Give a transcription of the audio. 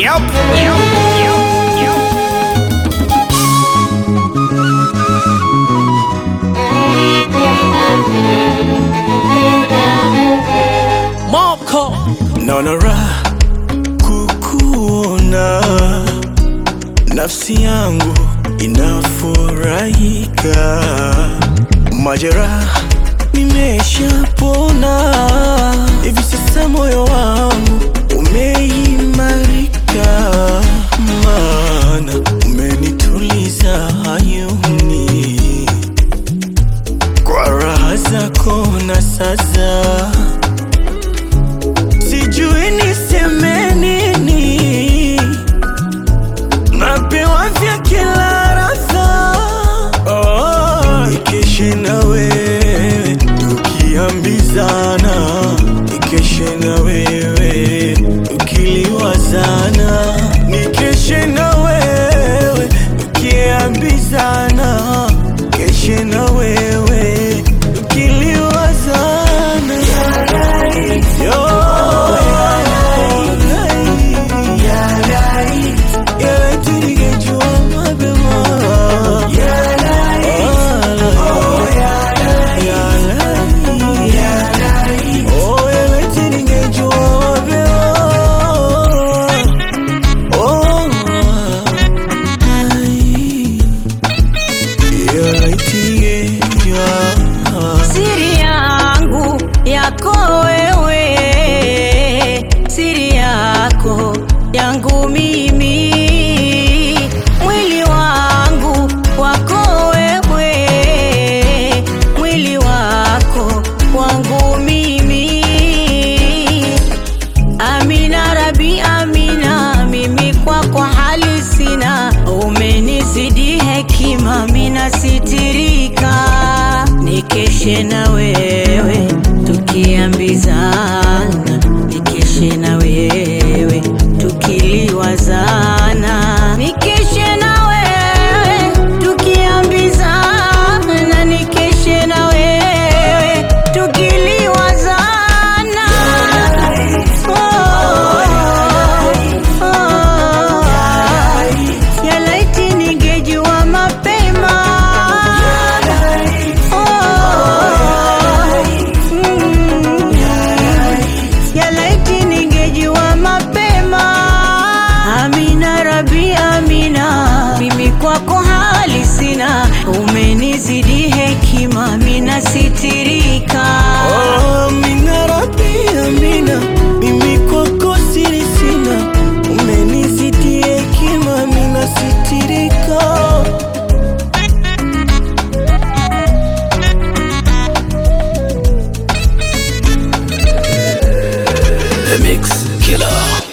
Moko naona raha kukuona, nafsi yangu inafurahika, majeraha nimeshapona, hivi sasa moyo wangu umeimarika, maana umenituliza hayuni kwa raha zako na sasa sijui niseme nini, napewa vya kila radha. Nikeshe na wewe tukiambizana, nikeshe na wewe tukiliwazana, nikeshe na wewe tukiambizana, nikeshe na wewe tukiliwazana. Siri yangu yako wewe, siri yako yangu mimi, mwili wangu wako wewe, mwili wako wangu mimi. Amina Rabbi amina, mimi kwako hali sina, umenizidi hekima, mina sitirika, nikeshe na wewe tukiambizana, nikeshe na wewe tukiliwazana, nikeshe na wewe tukiambizana, nikeshe na wewe tukiliwazana. Ya laiti ningejua mapema, ya laiti ningejua mapema. Amina Rabbi amina, mimi kwako hali sina, umenizidi hekima, mina sitirika. Amina Rabbi amina, mimi kwako siri sina, umenizidi hekima, mina sitirika. The Mix Killer.